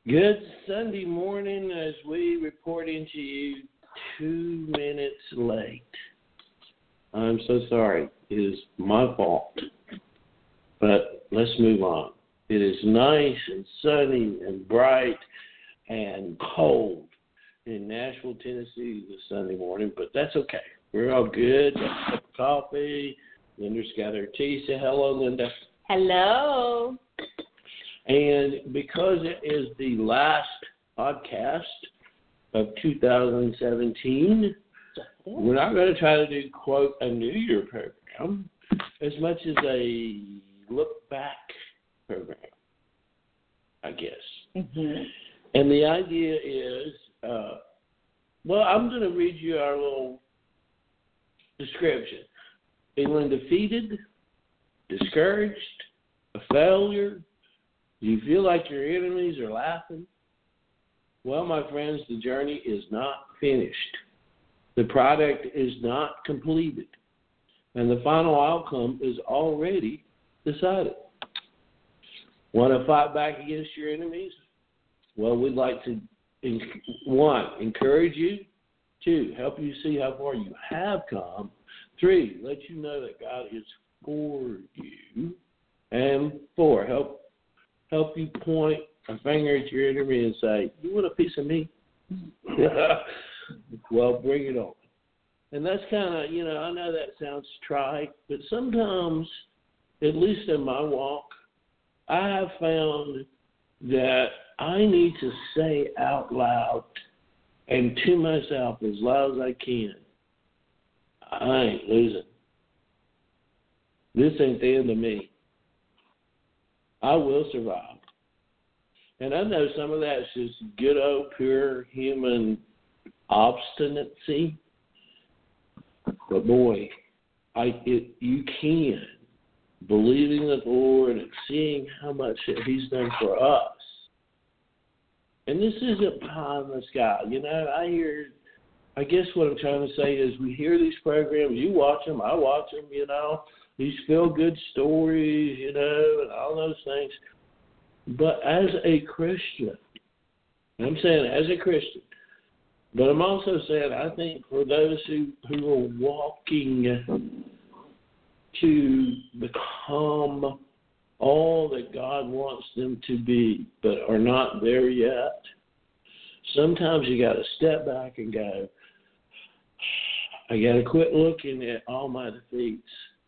Good Sunday morning as we report into you 2 minutes late. I'm so sorry. It is my fault. But let's move on. It is nice and sunny and bright and cold in Nashville, Tennessee this Sunday morning, but that's okay. We're all good. Got a cup of coffee. Linda's got her tea. Say hello, Linda. Hello. And because it is the last podcast of 2017, we're not going to try to do, quote, a New Year program as much as a look back program, I guess. Mm-hmm. And the idea is, I'm going to read you our little description. Feeling defeated, discouraged, a failure. Do you feel like your enemies are laughing? Well, my friends, the journey is not finished. The product is not completed. And the final outcome is already decided. Want to fight back against your enemies? Well, we'd like to, 1, encourage you. 2, help you see how far you have come. 3, let you know that God is for you. And 4, help you point a finger at your enemy and say, you want a piece of me? Well, bring it on. And that's kind of, I know that sounds trite, but sometimes, at least in my walk, I have found that I need to say out loud and to myself as loud as I can, I ain't losing. This ain't the end of me. I will survive. And I know some of that's just good old pure human obstinacy. But boy, you can, believing the Lord and seeing how much He's done for us. And this isn't pie in the sky. I guess what I'm trying to say is we hear these programs, you watch them, I watch them, these feel-good stories, and all those things. But as a Christian, I'm saying as a Christian, but I'm also saying I think for those who are walking to become all that God wants them to be, but are not there yet, sometimes you got to step back and go, I got to quit looking at all my defeats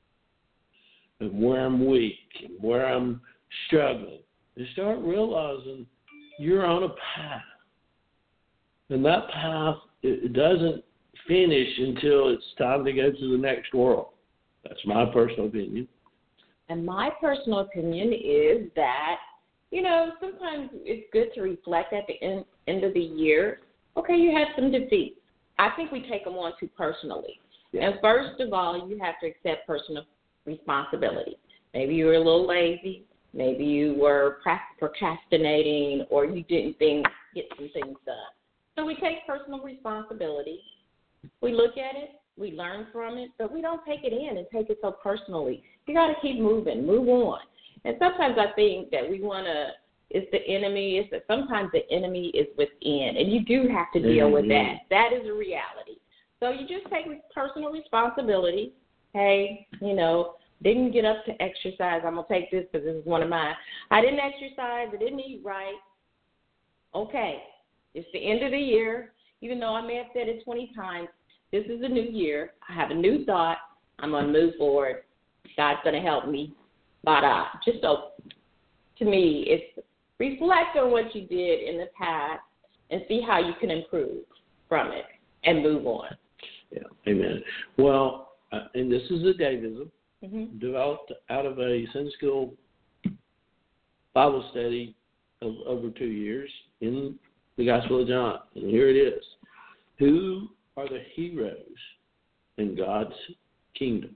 and where I'm weak and where I'm struggling and start realizing you're on a path. And that path, it doesn't finish until it's time to go to the next world. That's my personal opinion. And my personal opinion is that, sometimes it's good to reflect at the end of the year. Okay, you had some defeats. I think we take them on too personally. Yeah. And first of all, you have to accept personal responsibility. Maybe you were a little lazy. Maybe you were procrastinating, or you didn't get some things done. So we take personal responsibility. We look at it. We learn from it, but we don't take it in and take it so personally. You got to keep moving, move on. And sometimes I think that we want to, sometimes the enemy is within, and you do have to deal with that. That is a reality. So you just take personal responsibility. Hey, didn't get up to exercise. I'm going to take this because this is one of mine. I didn't exercise. I didn't eat right. Okay, it's the end of the year. Even though I may have said it 20 times, this is a new year. I have a new thought. I'm going to move forward. God's going to help me. Just so, to me, it's reflect on what you did in the past and see how you can improve from it and move on. Yeah, amen. Well, and this is a Davism developed out of a Sunday school Bible study of over 2 years in the Gospel of John. And here it is. Who are the heroes in God's kingdom?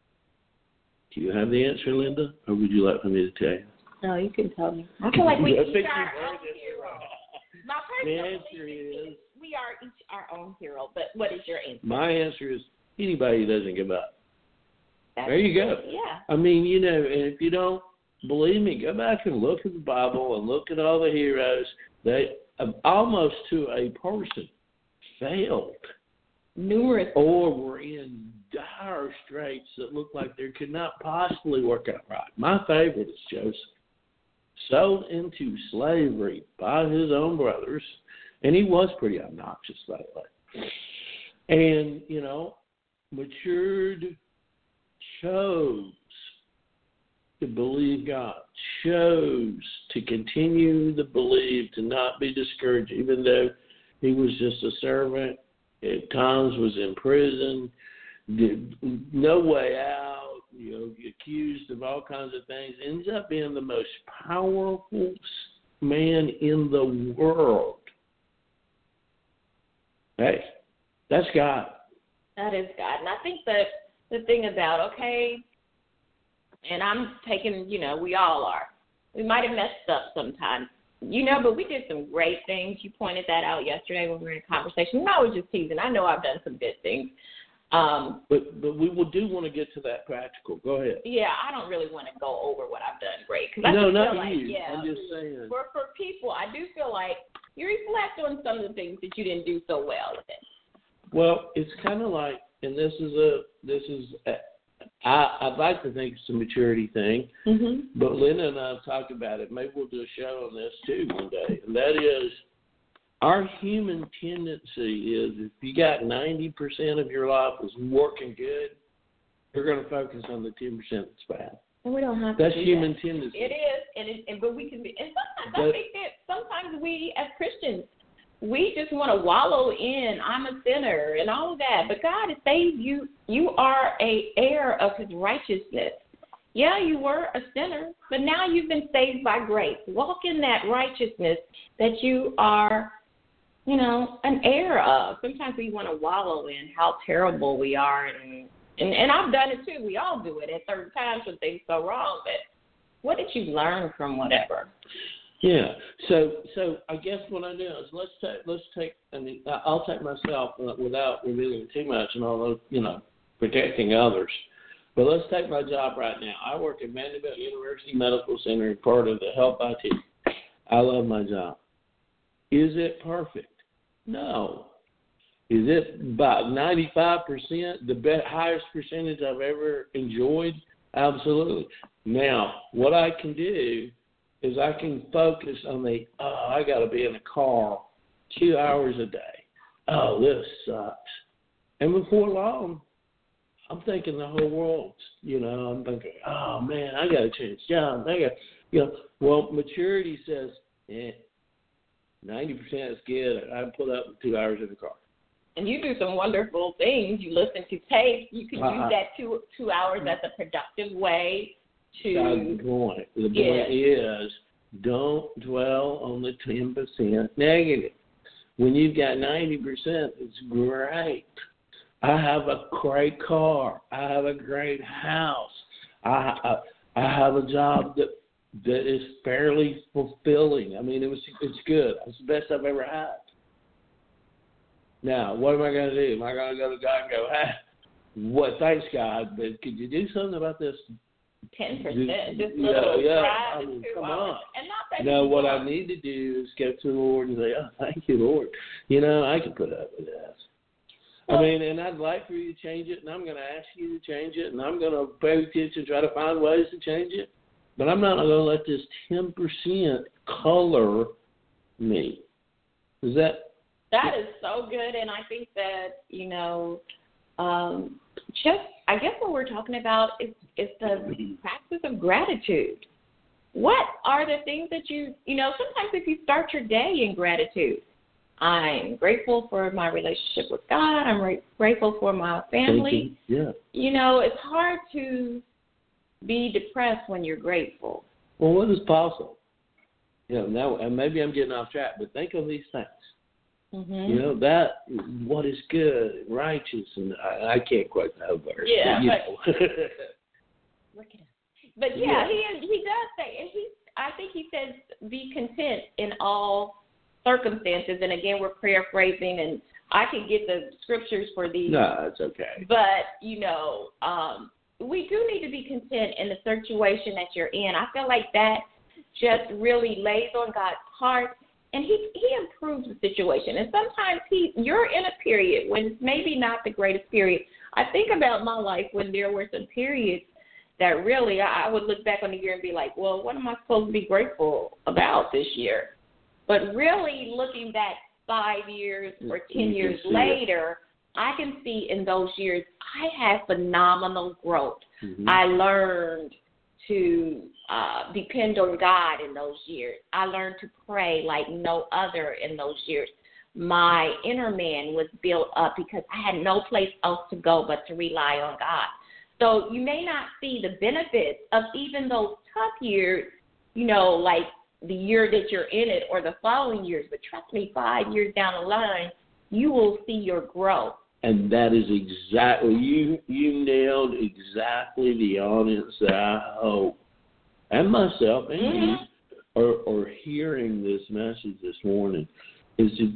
Do you have the answer, Linda, or would you like for me to tell you? No, you can tell me. I feel like we each are our own hero. My personal belief is we are each our own hero, but what is your answer? My answer is anybody who doesn't give up. That's there you go. Yeah. I mean, and if you don't believe me, go back and look at the Bible and look at all the heroes. They almost to a person failed. Numerous. Or were in dire straits that looked like they could not possibly work out right. My favorite is Joseph. Sold into slavery by his own brothers, and he was pretty obnoxious, by the way. And, matured, chose to believe God, chose to continue to believe, to not be discouraged, even though he was just a servant, at times was in prison, no way out, accused of all kinds of things, ends up being the most powerful man in the world. Hey, that's God. That is God. And I think that the thing about, and I'm taking, we all are. We might have messed up sometimes, but we did some great things. You pointed that out yesterday when we were in a conversation. I was just teasing. I know I've done some good things. But we do want to get to that practical. Go ahead. Yeah, I don't really want to go over what I've done great. No, not you. I'm just saying. For people, I do feel like you reflect on some of the things that you didn't do so well with it. Well, it's kind of like, and I'd like to think it's a maturity thing, but Linda and I have talked about it. Maybe we'll do a show on this too one day, and that is our human tendency is if you got 90% of your life is working good, you're going to focus on the 10% that's bad. And we don't have That's to do human that. tendency. It is, but we can be. And sometimes I think that sometimes we as Christians, we just want to wallow in, I'm a sinner and all of that. But God has saved you. You are an heir of his righteousness. Yeah, you were a sinner, but now you've been saved by grace. Walk in that righteousness that you are, an heir of. Sometimes we want to wallow in how terrible we are. And I've done it too. We all do it at certain times when things go wrong. But what did you learn from whatever? Yeah. So I guess what I do is let's take. I mean, I'll take myself without revealing too much and all those, protecting others. But let's take my job right now. I work at Vanderbilt University Medical Center, part of the Health IT. I love my job. Is it perfect? No. Is it about 95% the highest percentage I've ever enjoyed? Absolutely. Now, what I can do is I can focus on I got to be in the car 2 hours a day. Oh, this sucks. And before long, I'm thinking the whole world, I'm thinking, oh, man, I got to change jobs. Well, maturity says, 90% is good. I put up 2 hours in the car. And you do some wonderful things. You listen to tapes. You can use that 2 hours as a productive way to. That's the point. The point is, don't dwell on the 10% negative. When you've got 90%, it's great. I have a great car. I have a great house. I have a job that is fairly fulfilling. I mean, it's good. It's the best I've ever had. Now, what am I going to do? Am I going to go to God and go, thanks, God, but could you do something about this? 10%, just little come on. And not what I need to do is go to the Lord and say, oh, thank you, Lord. I can put up with this. And I'd like for you to change it, and I'm going to ask you to change it, and I'm going to pay attention and try to find ways to change it. But I'm not going to let this 10% color me. That is so good, and I think that, I guess what we're talking about is the practice of gratitude. What are the things that sometimes if you start your day in gratitude, I'm grateful for my relationship with God, I'm grateful for my family. Yeah. It's hard to be depressed when you're grateful. Well, what is possible? Now, and maybe I'm getting off track, but think of these things. Mm-hmm. That what is good, righteous, and I can't quote the whole verse. Yeah, but, look at him. But he does say, and I think he says, be content in all circumstances. And again, we're paraphrasing, and I can get the scriptures for these. No, it's okay. But we do need to be content in the situation that you're in. I feel like that just really lays on God's heart, and he improves the situation. And sometimes you're in a period when it's maybe not the greatest period. I think about my life when there were some periods that really I would look back on the year and be like, well, what am I supposed to be grateful about this year? But really looking back 5 years or 10 years later, I can see in those years I had phenomenal growth. Mm-hmm. I learned to depend on God in those years. I learned to pray like no other in those years. My inner man was built up because I had no place else to go but to rely on God. So you may not see the benefits of even those tough years, like the year that you're in it or the following years, but trust me, 5 years down the line, you will see your growth. And that is exactly, you nailed exactly the audience that I hope, and myself and you, are hearing this message this morning. Is to,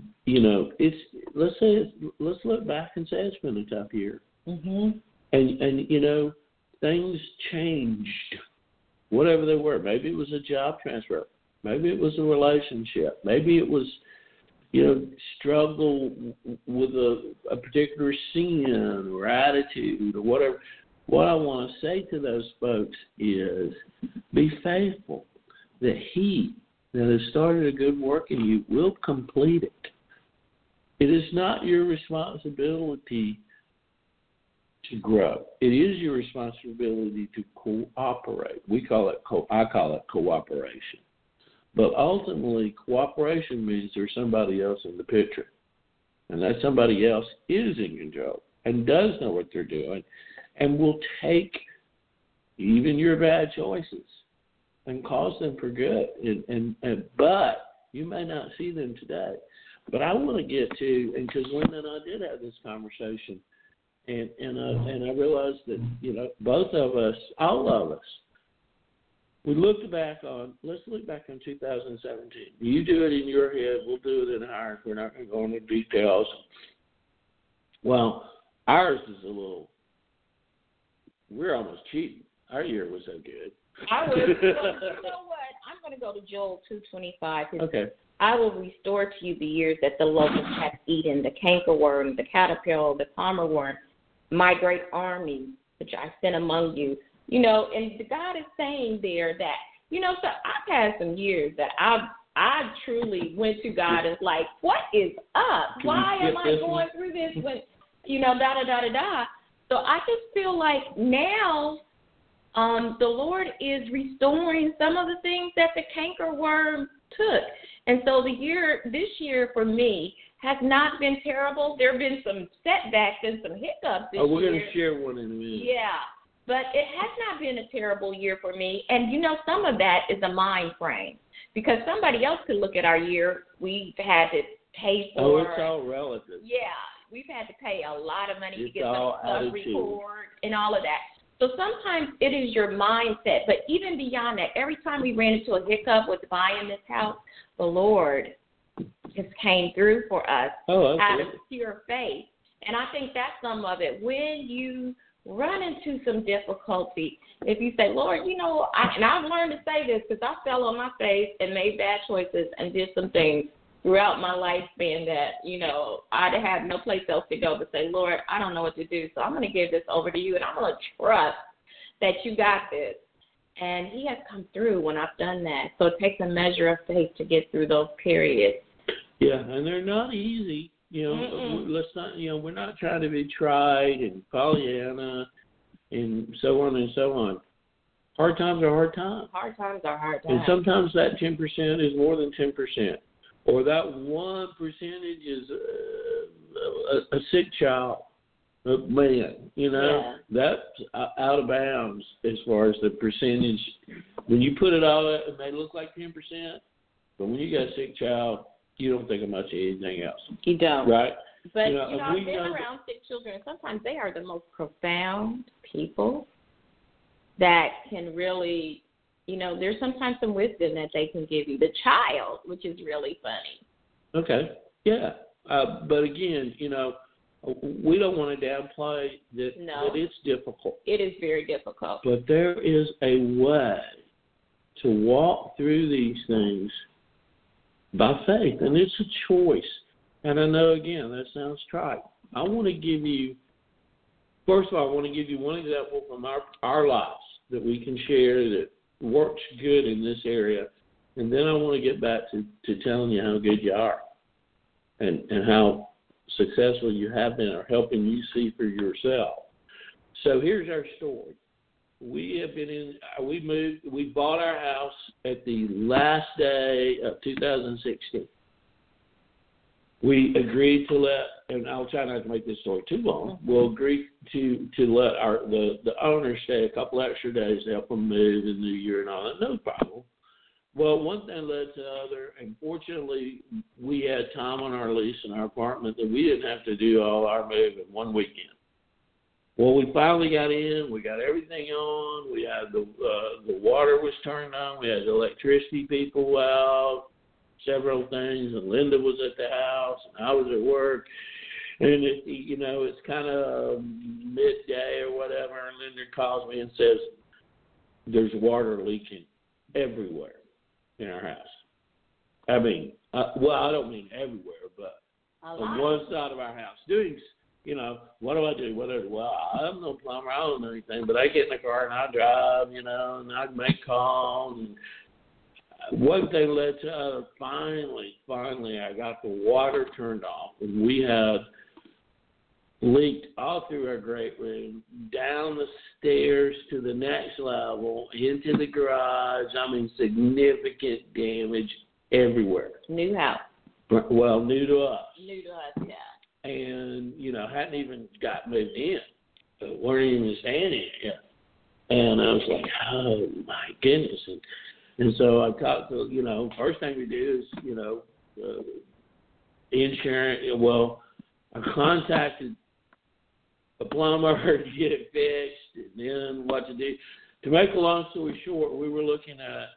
let's look back and say it's been a tough year. Mm-hmm. And things changed, whatever they were. Maybe it was a job transfer. Maybe it was a relationship. Maybe it was, struggle with a particular sin or attitude or whatever. What I want to say to those folks is be faithful that he that has started a good work in you will complete it. It is not your responsibility to grow. It is your responsibility to cooperate. I call it cooperation. But ultimately, cooperation means there's somebody else in the picture. And that somebody else is in control and does know what they're doing and will take even your bad choices and cause them for good. But you may not see them today. But I want to get to, and because Linda and I did have this conversation, and I realized that, both of us, all of us, let's look back on 2017. You do it in your head, we'll do it in ours. We're not going to go into details. Well, ours is we're almost cheating. Our year was so good. I was. You know what? I'm going to go to Joel 2:25. Okay. I will restore to you the years that the locust hath eaten, the cankerworm, the caterpillar, the palmer worm, my great army, which I sent among you. And God is saying there that, so I've had some years that I truly went to God and like, what is up? Why am I going through this when, da-da-da-da-da? So I just feel like now the Lord is restoring some of the things that the cankerworm took. And so this year for me has not been terrible. There have been some setbacks and some hiccups this year. We're going to share one in a minute. Yeah. But it has not been a terrible year for me. And, some of that is a mind frame. Because somebody else could look at our year. We've had to pay for. Oh, it's all relative. Yeah. We've had to pay a lot of money to get some stuff report and all of that. So sometimes it is your mindset. But even beyond that, every time we ran into a hiccup with buying this house, the Lord just came through for us out of pure faith. And I think that's some of it. When you run into some difficulty, if you say, Lord, and I've learned to say this because I fell on my face and made bad choices and did some things throughout my lifespan that, I'd have no place else to go but say, Lord, I don't know what to do, so I'm going to give this over to you, and I'm going to trust that you got this. And he has come through when I've done that. So it takes a measure of faith to get through those periods. Yeah, and they're not easy. Let's not, we're not trying to be trite and Pollyanna and so on and so on. Hard times are hard times. Hard times are hard times. And sometimes that 10% is more than 10%. Or that 1% is a sick child. Man, that's out of bounds as far as the percentage. When you put it all up, it may look like 10%, but when you got a sick child, you don't think of much of anything else. You don't. Right? But, I've been around sick children, and sometimes they are the most profound people that can really, there's sometimes some wisdom that they can give you. The child, which is really funny. Okay. Yeah. But again, we don't want to downplay that, No. that it's difficult. It is very difficult. But there is a way to walk through these things by faith, and it's a choice. And I know, again, that sounds trite. I want to give you, first of all, I want to give you one example from our lives that we can share that works good in this area. And then I want to get back to telling you how good you are and how successful you have been or helping you see for yourself. So here's our story. We bought our house at the last day of 2016. We agreed to let, and I'll try not to make this story too long, we'll agree to let the owner stay a couple extra days to help them move in the new year and all that, no problem. Well, one thing led to the other, and fortunately, we had time on our lease in our apartment that we didn't have to do all our move in one weekend. Well, we finally got in. We got everything on. We had the water was turned on. We had the electricity people out, several things, and Linda was at the house, and I was at work. And, it's kind of midday or whatever, and Linda calls me and says, there's water leaking everywhere in our house. I mean, I don't mean everywhere, but on one side of our house. What do I do? Well, I'm no plumber. I don't know anything, but I get in the car and I drive, and I make calls. And one thing led to other. Finally, I got the water turned off, and we had leaked all through our great room, down the stairs to the next level, into the garage. I mean, significant damage everywhere. New house. Well, new to us. New to us, yeah. And, hadn't even got moved in. Weren't even standing yet. And I was like, oh, my goodness. And so I talked to, first thing we do is, insurance. Well, I contacted a plumber to get it fixed and then what to do. To make a long story short, we were looking at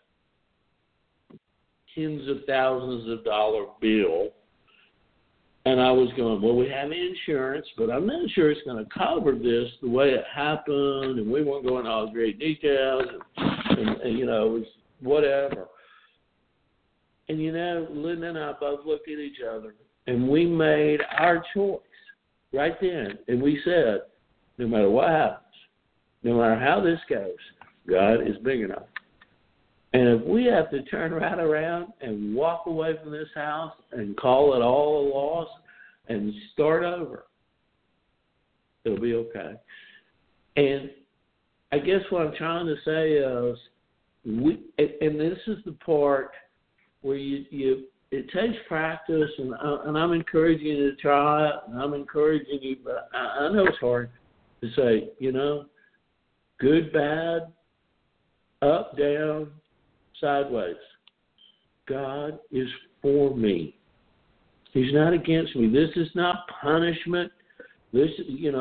tens of thousands of dollar bill. And I was going, well, we have insurance, but I'm not sure it's going to cover this the way it happened. And we weren't going into all the great details. And it was whatever. And, Linda and I both looked at each other, and we made our choice right then. And we said, no matter what happens, no matter how this goes, God is big enough. And if we have to turn right around and walk away from this house and call it all a loss and start over, it'll be okay. And I guess what I'm trying to say is, and this is the part where it takes practice, and I'm encouraging you to try it, and I'm encouraging you, but I know it's hard to say, good, bad, up, down, sideways. God is for me. He's not against me. This is not punishment. This,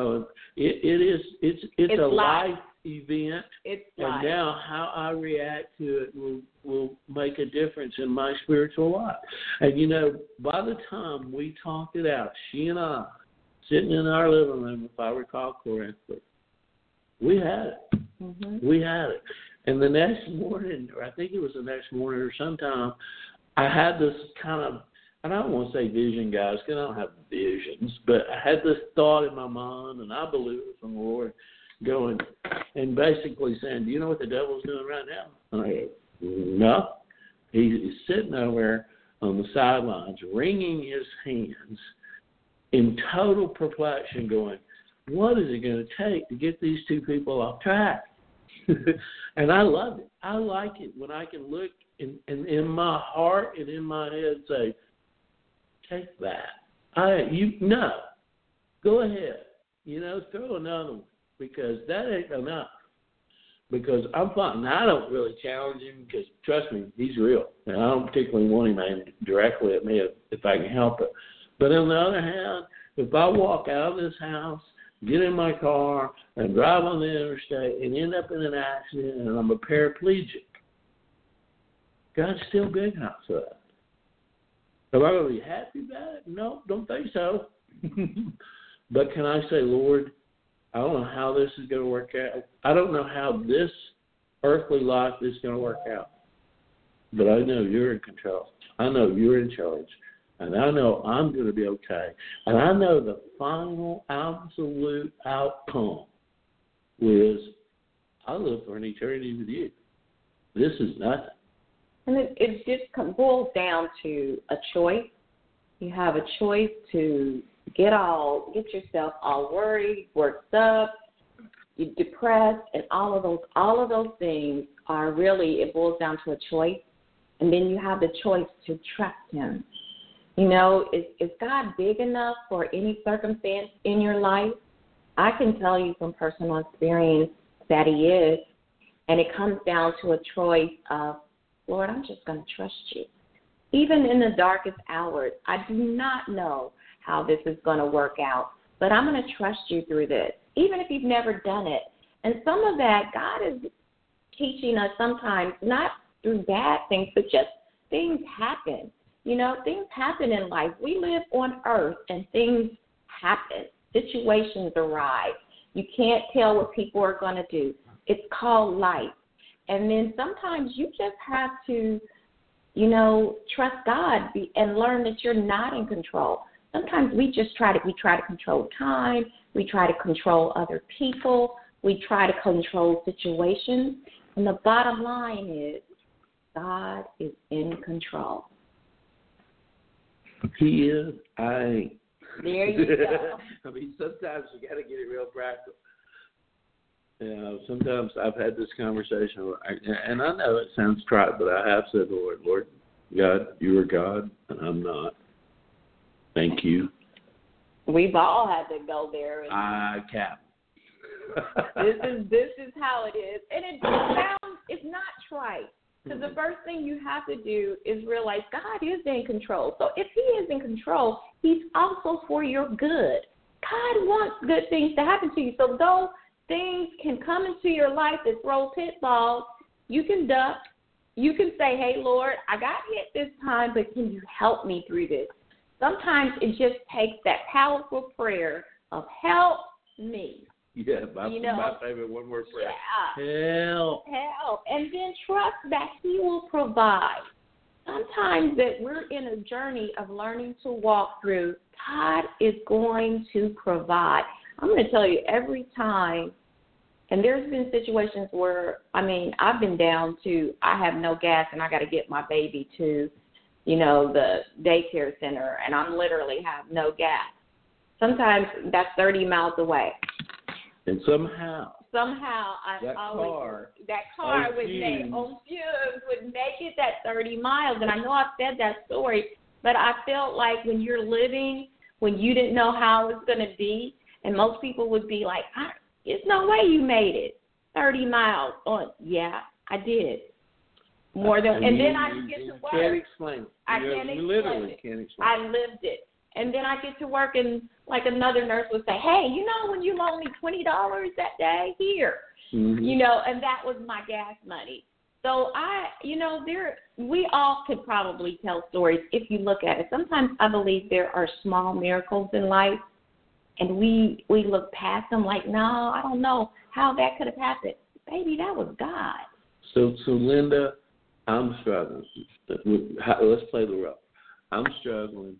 it's a life event. It's and life. Now how I react to it will make a difference in my spiritual life. And by the time we talked it out, she and I, sitting in our living room, if I recall correctly, we had it. Mm-hmm. We had it. And the next morning, or I think it was the next morning or sometime, I had this kind of, and I don't want to say vision, guys, because I don't have visions, but I had this thought in my mind, and I believe it from the Lord, going and basically saying, do you know what the devil's doing right now? And I go, no. He's sitting over there on the sidelines, wringing his hands in total perplexion, going, what is it going to take to get these two people off track? And I love it. I like it when I can look in my heart and in my head say, take that. No. Go ahead. Throw another one, because that ain't enough. Because I'm fine. Now, I don't really challenge him because, trust me, he's real. And I don't particularly want him aimed directly at me if I can help it. But on the other hand, if I walk out of this house, get in my car, and drive on the interstate and end up in an accident and I'm a paraplegic, God's still big enough for that. Am I going to be happy about it? No, don't think so. But can I say, Lord, I don't know how this is going to work out. I don't know how this earthly life is going to work out. But I know you're in control. I know you're in charge. And I know I'm going to be okay. And I know the final, absolute outcome is I live for an eternity with you. This is nothing. And it just boils down to a choice. You have a choice to get yourself all worried, worked up, you're depressed, and all of those things are really, it boils down to a choice. And then you have the choice to trust him. You know, is God big enough for any circumstance in your life? I can tell you from personal experience that he is. And it comes down to a choice of, Lord, I'm just going to trust you. Even in the darkest hours, I do not know how this is going to work out, but I'm going to trust you through this, even if you've never done it. And some of that, God is teaching us sometimes, not through bad things, but just things happen. You know, things happen in life. We live on earth, and things happen. Situations arise. You can't tell what people are going to do. It's called life. And then sometimes you just have to, you know, trust God and learn that you're not in control. Sometimes we try to control time. We try to control other people. We try to control situations. And the bottom line is God is in control. He is. I ain't. There you go. I mean, sometimes you got to get it real practical. You know, sometimes I've had this conversation, and I know it sounds trite, but I have said, Lord, God, you are God, and I'm not. Thank you. We've all had to go there. I cap. This is how it is, and it's not trite. Because the first thing you have to do is realize God is in control. So if he is in control, he's also for your good. God wants good things to happen to you. So though things can come into your life that throw pitfalls, you can duck. You can say, hey, Lord, I got hit this time, but can you help me through this? Sometimes it just takes that powerful prayer of help me. Yeah, my favorite one-word prayer. Yeah. Help. And then trust that he will provide. Sometimes that we're in a journey of learning to walk through, God is going to provide. I'm going to tell you, every time, and there's been situations where, I've been down to, I have no gas and I got to get my baby to, the daycare center, and I'm literally have no gas. Sometimes that's 30 miles away. And somehow that car would make it that 30 miles. And I know I've said that story, but I felt like when you're living, when you didn't know how it was going to be, and most people would be like, there's no way you made it 30 miles. Oh, yeah, I did. More than, and then I get to work. Can't explain. You literally can't explain. I lived it. And then I get to work, and like another nurse would say, hey, when you loan me $20 that day, here. Mm-hmm. And that was my gas money. So we all could probably tell stories if you look at it. Sometimes I believe there are small miracles in life, and we look past them like, no, I don't know how that could have happened. Baby, that was God. So Linda, I'm struggling. Let's play the role. I'm struggling.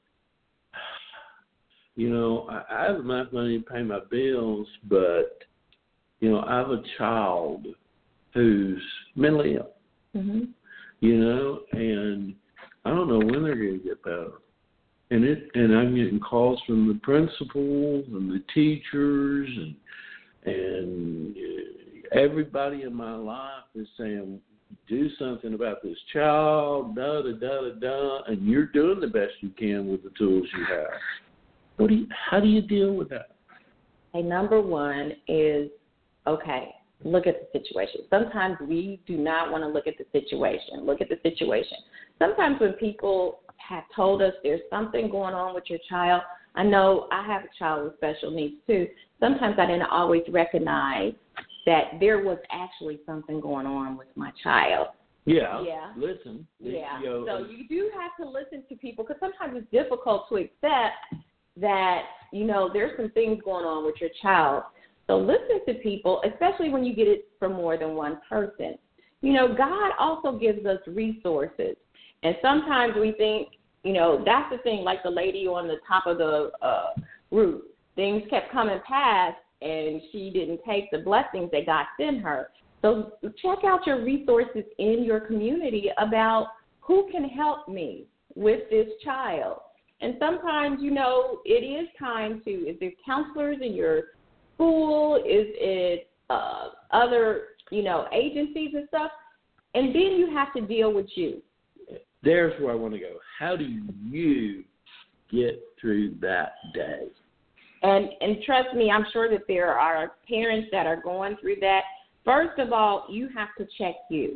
I have enough money to pay my bills, but, I have a child who's mentally ill, mm-hmm. And I don't know when they're going to get better. And I'm getting calls from the principals and the teachers and everybody in my life is saying, do something about this child, and you're doing the best you can with the tools you have. How do you deal with that? Okay, number one is, look at the situation. Sometimes we do not want to look at the situation. Look at the situation. Sometimes when people have told us there's something going on with your child, I know I have a child with special needs too. Sometimes I didn't always recognize that there was actually something going on with my child. Yeah. Listen. Yeah. So you do have to listen to people, because sometimes it's difficult to accept that there's some things going on with your child. So listen to people, especially when you get it from more than one person. God also gives us resources. And sometimes we think, that's the thing, like the lady on the top of the roof. Things kept coming past, and she didn't take the blessings that God sent her. So check out your resources in your community about who can help me with this child. And sometimes, it is time to, is there counselors in your school? Is it other, agencies and stuff? And then you have to deal with you. There's where I want to go. How do you get through that day? And trust me, I'm sure that there are parents that are going through that. First of all, you have to check you.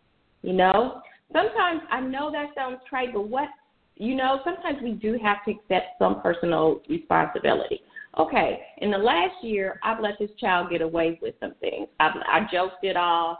Sometimes I know that sounds trite, but sometimes we do have to accept some personal responsibility. Okay, in the last year, I've let this child get away with some things. I joked it off.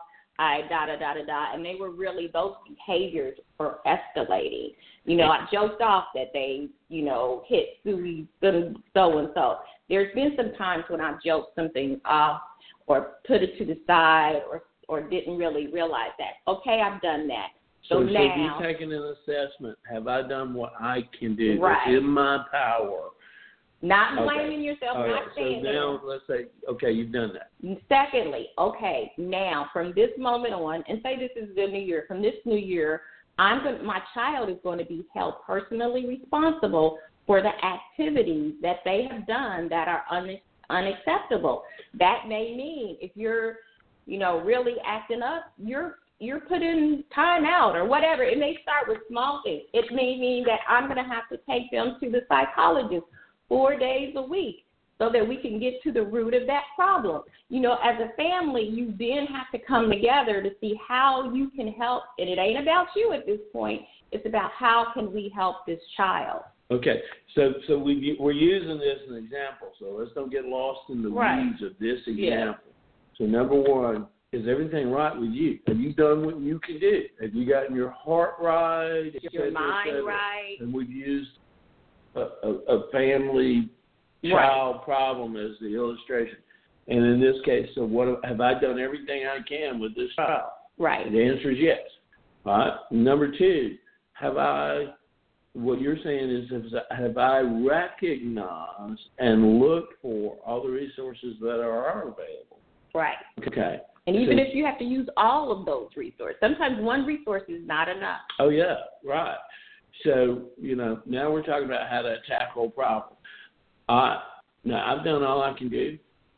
And they were really, those behaviors were escalating. I joked off that they, hit Suey so-and-so. There's been some times when I've joked some things off or put it to the side or didn't really realize that. Okay, I've done that. So now, you've taken an assessment. Have I done what I can do? Right. That's in my power. Not blaming yourself, all not right. saying So now let's say, okay, you've done that. Secondly, okay, now from this moment on, and say this is the new year, from this new year, my child is going to be held personally responsible for the activities that they have done that are unacceptable. That may mean if you're, really acting up, you're put in time out or whatever. It may start with small things. It may mean that I'm going to have to take them to the psychologist 4 days a week so that we can get to the root of that problem. As a family, you then have to come together to see how you can help. And it ain't about you at this point. It's about how can we help this child. Okay, so we're using this as an example. So let's don't get lost in the weeds of this example. Yeah. So number one, is everything right with you? Have you done what you can do? Have you gotten your heart right? Your mind right? And we've used a family child problem as the illustration. And in this case, so what have I done everything I can with this child? Right. The answer is yes. All right. Number two, what you're saying is, have I recognized and looked for all the resources that are available? Right. Okay. And even if you have to use all of those resources, sometimes one resource is not enough. Oh, yeah, right. So, now we're talking about how to tackle a problem. Now, I've done all I can do.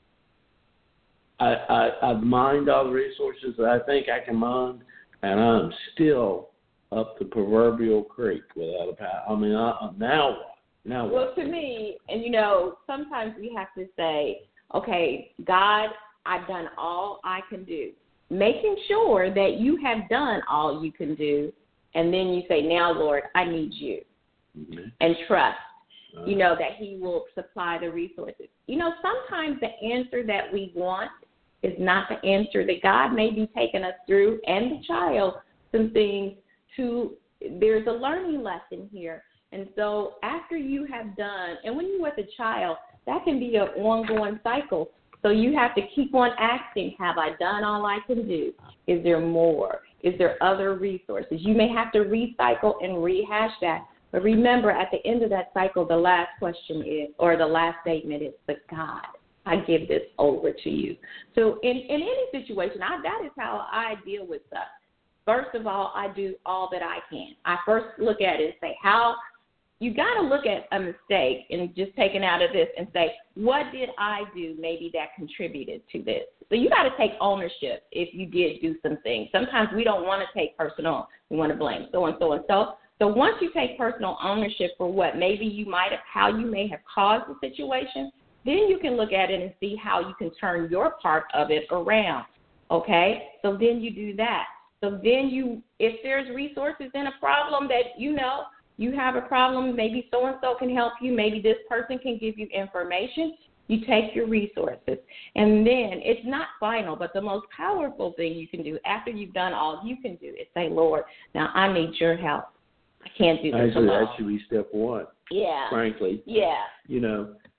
I've mined all the resources that I think I can mine, and I'm still up the proverbial creek without a paddle. I mean, now what? Now what? Well, to me, and sometimes we have to say, okay, God, I've done all I can do. Making sure that you have done all you can do, and then you say, now, Lord, I need you. Mm-hmm. And trust, that he will supply the resources. Sometimes the answer that we want is not the answer that God may be taking us through, and the child, some things there's a learning lesson here. And so after you have done, and when you're with a child, that can be an ongoing cycle. So you have to keep on asking, have I done all I can do? Is there more? Is there other resources? You may have to recycle and rehash that. But remember, at the end of that cycle, the last question is, or the last statement is, but God, I give this over to you. So in any situation, that is how I deal with stuff. First of all, I do all that I can. I first look at it and say, you got to look at a mistake and just take it out of this and say, what did I do maybe that contributed to this? So you got to take ownership if you did do some things. Sometimes we don't want to take personal. We want to blame so-and-so and so. So once you take personal ownership for what maybe how you may have caused the situation, then you can look at it and see how you can turn your part of it around, okay? So then you do that. So then if there's resources in a problem that you have a problem, maybe so-and-so can help you, maybe this person can give you information, you take your resources. And then it's not final, but the most powerful thing you can do after you've done all you can do is say, Lord, now I need your help. I can't do this alone. That should be step one. Yeah. Frankly. Yeah.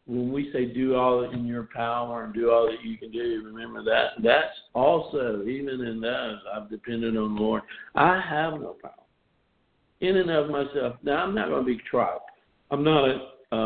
when we say do all that in your power and do all that you can do, remember that's also, even in those, I've depended on the Lord. I have no power in and of myself. Now, I'm not going to be trite. I'm not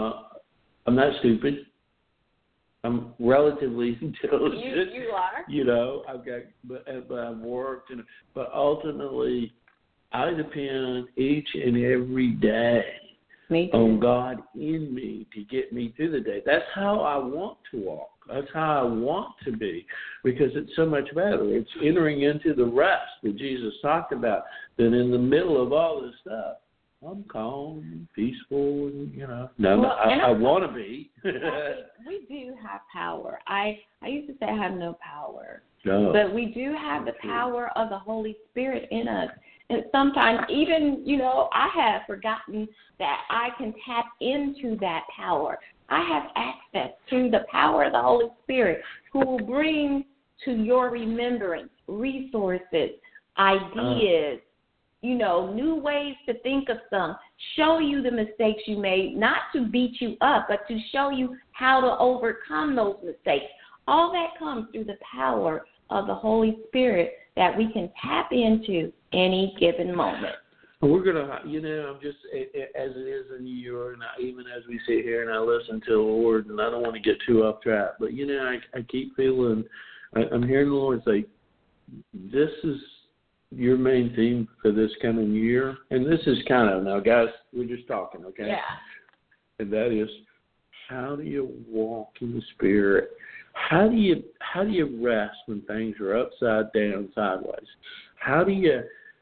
stupid. I'm relatively intelligent. You are. You know, but I've worked, but ultimately, I depend each and every day on God in me to get me through the day. That's how I want to walk. That's how I want to be, because it's so much better. It's entering into the rest that Jesus talked about. That in the middle of all this stuff, I'm calm and peaceful, and I want to be. We do have power. I used to say I have no power, but we do have the power of the Holy Spirit in us. And sometimes even, I have forgotten that I can tap into that power. I have access to the power of the Holy Spirit, who will bring to your remembrance resources, ideas, new ways to think of some, show you the mistakes you made, not to beat you up, but to show you how to overcome those mistakes. All that comes through the power of the Holy Spirit that we can tap into any given moment. We're going to, I'm just, as it is in New York, and even as we sit here and I listen to the Lord, and I don't want to get too off track, but, I keep feeling, I'm hearing the Lord say, this is your main theme for this coming year. And this is kind of, now, guys, we're just talking, okay? Yeah. And that is, how do you walk in the Spirit? How do you rest when things are upside down, sideways? How do you,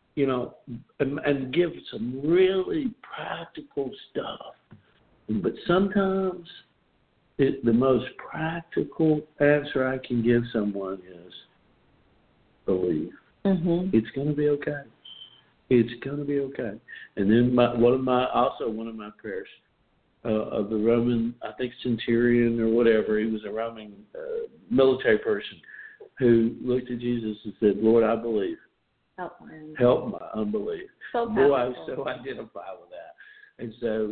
and give some really practical stuff. But sometimes the most practical answer I can give someone is believe. Mm-hmm. It's going to be okay. It's going to be okay. And then one of my prayers of the Roman, I think centurion or whatever, he was a Roman military person who looked at Jesus and said, Lord, I believe. Help my unbelief. Boy, I so identify with that. And so,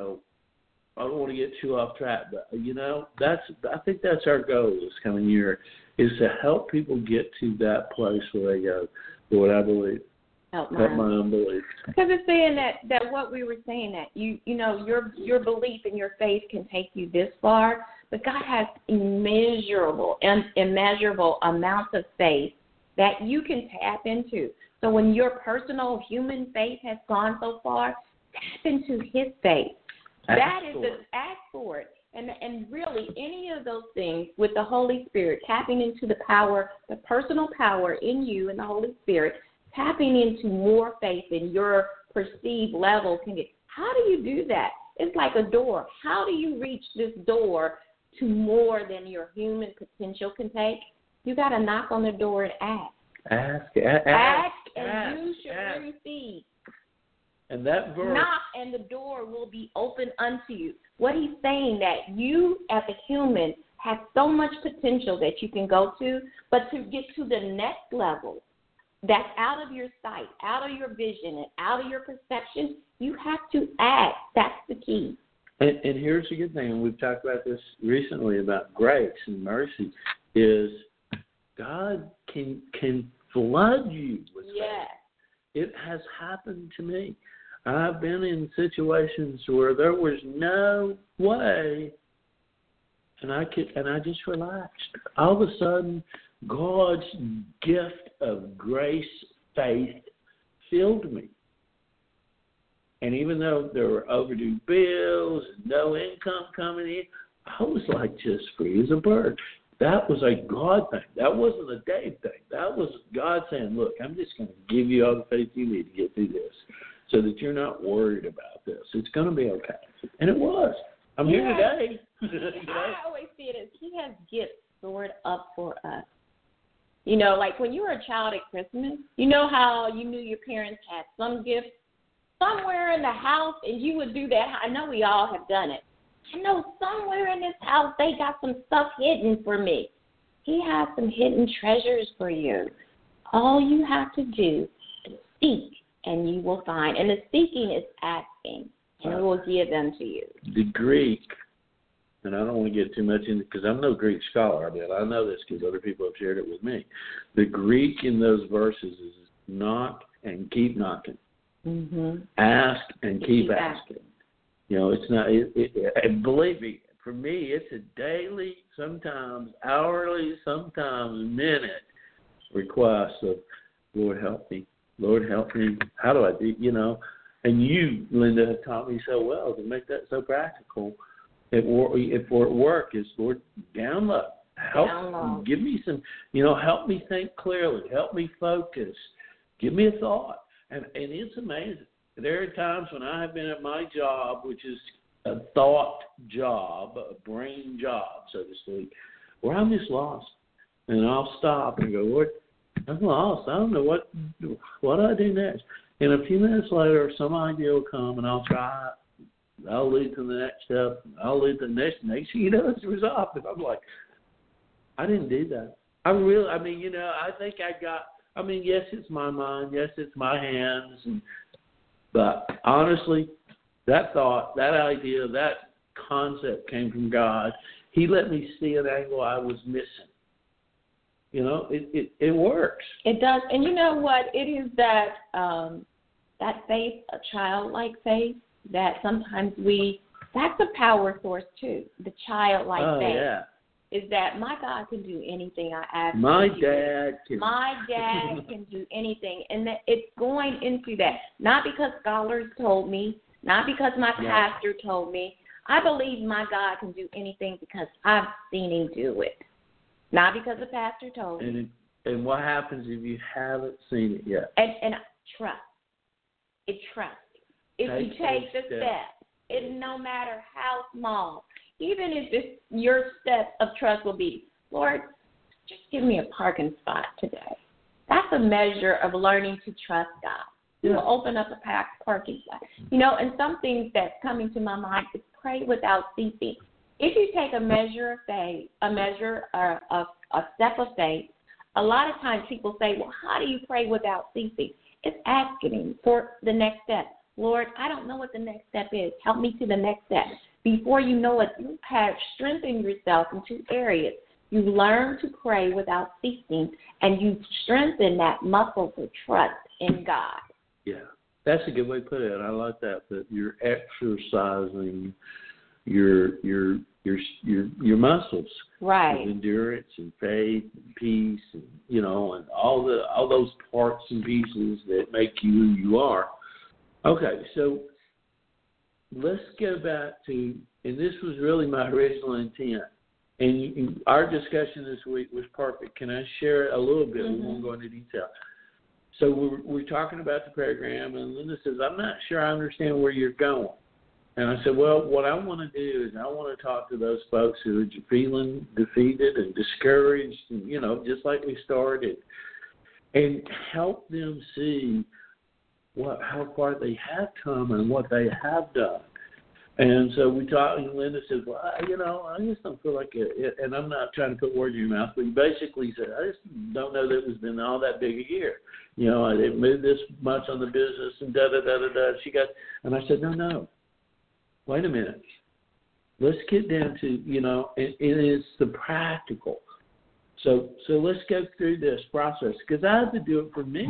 I don't want to get too off track, but, I think that's our goal this coming year, is to help people get to that place where they go, Lord, I believe. Help my unbelief. Because it's saying that what we were saying, that your belief and your faith can take you this far, but God has immeasurable amounts of faith that you can tap into. So when your personal human faith has gone so far, tap into His faith. Ask for it. And really, any of those things with the Holy Spirit, tapping into the power, the personal power in you and the Holy Spirit, tapping into more faith in your perceived level can get. How do you do that? It's like a door. How do you reach this door to more than your human potential can take? You got to knock on the door and ask. Ask, and you shall receive. And that verse. Knock, and the door will be open unto you. What he's saying, that you as a human have so much potential that you can go to, but to get to the next level, that's out of your sight, out of your vision, and out of your perception, you have to act. That's the key. And here's the good thing, and we've talked about this recently about grace and mercy, is God can flood you with faith. It has happened to me. I've been in situations where there was no way, and I just relaxed. All of a sudden, God's gift of grace, faith, filled me. And even though there were overdue bills and no income coming in, I was like just free as a bird. That was a God thing. That wasn't a Dave thing. That was God saying, look, I'm just going to give you all the faith you need to get through this so that you're not worried about this. It's going to be okay. And it was. I'm here today. I always see it as He has gifts stored up for us. Like when you were a child at Christmas, you know how you knew your parents had some gifts somewhere in the house, and you would do that. I know we all have done it. I know somewhere in this house they got some stuff hidden for me. He has some hidden treasures for you. All you have to do is seek, and you will find. And the seeking is asking, and He will give them to you. The Greek and I don't want to get too much into, because I'm no Greek scholar. I mean, I know this because other people have shared it with me. The Greek in those verses is knock and keep knocking. Mm-hmm. Ask and keep asking. You know, it's not, and believe me, for me, it's a daily, sometimes hourly, sometimes minute request of, Lord, help me. Lord, help me. How do I do, you know? And you, Linda, have taught me so well to make that so practical. If we're at work, is, Lord, download. Help, give me some, you know, help me think clearly. Help me focus. Give me a thought. And it's amazing. There are times when I have been at my job, which is a thought job, a brain job, so to speak, where I'm just lost. And I'll stop and go, Lord, I'm lost. I don't know what do I do next. And a few minutes later, some idea will come, and I'll try it. I'll lead to the next step. I'll lead to the next thing you know, it's resolved. And I'm like, I didn't do that. I mean, you know, I think yes, it's my mind. Yes, it's my hands. But honestly, that thought, that idea, that concept came from God. He let me see an angle I was missing. You know, it works. It does. And you know what? It is that that faith, a childlike faith, that sometimes that's a power source too. The childlike faith. Yeah. Is that my God can do anything I ask him to do. My dad can do anything. And that it's going into that. Not because scholars told me, not because my pastor told me. I believe my God can do anything because I've seen him do it. Not because the pastor told me. And what happens if you haven't seen it yet? And trust. It trusts. If you take the step, no matter how small, even if your step of trust will be, Lord, just give me a parking spot today. That's a measure of learning to trust God. You will open up a parking spot. You know, and some things that's coming to my mind is pray without ceasing. If you take a measure of faith, a step of faith, a lot of times people say, well, how do you pray without ceasing? It's asking him for the next step. Lord, I don't know what the next step is. Help me to the next step. Before you know it, you have strengthened yourself in two areas. You learn to pray without ceasing, and you strengthen that muscle to trust in God. Yeah, that's a good way to put it. I like that you're exercising your muscles, right? Endurance and faith and peace, and you know, and all those parts and pieces that make you who you are. Okay, so let's go back to, and this was really my original intent, and our discussion this week was perfect. Can I share it a little bit? Mm-hmm. We won't go into detail. So we're talking about the program, and Linda says, I'm not sure I understand where you're going. And I said, well, what I want to do is I want to talk to those folks who are feeling defeated and discouraged, and, you know, just like we started, and help them see how far they have come and what they have done. And so we talked, and Linda says, well, you know, I just don't feel like it. And I'm not trying to put words in your mouth, but he basically said, I just don't know that it was been all that big a year. You know, I didn't move this much on the business and da-da-da-da-da. And I said, no. Wait a minute. Let's get down to, you know, it is the practical. So let's go through this process, because I have to do it for me.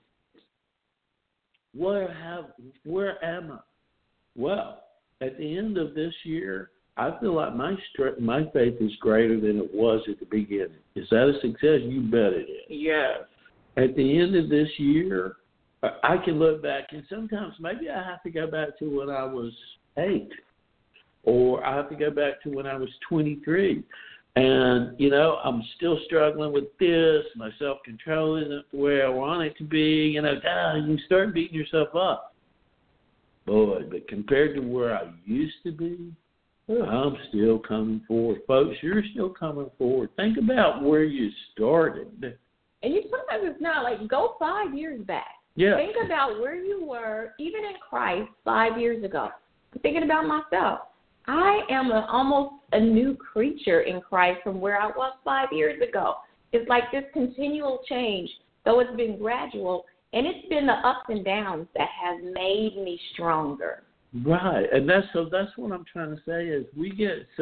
Where am I? Well, at the end of this year, I feel like my faith is greater than it was at the beginning. Is that a success? You bet it is. Yes. At the end of this year, I can look back, and sometimes maybe I have to go back to when I was 8, or I have to go back to when I was 23. And, you know, I'm still struggling with this. My self-control isn't where I want it to be. You know, you start beating yourself up. Boy, but compared to where I used to be, I'm still coming forward. Folks, you're still coming forward. Think about where you started. And sometimes it's not like, go 5 years back. Yeah. Think about where you were, even in Christ, 5 years ago. I'm thinking about myself. I am almost a new creature in Christ from where I was 5 years ago. It's like this continual change, though it's been gradual, and it's been the ups and downs that have made me stronger. Right, and that's what I'm trying to say is we get so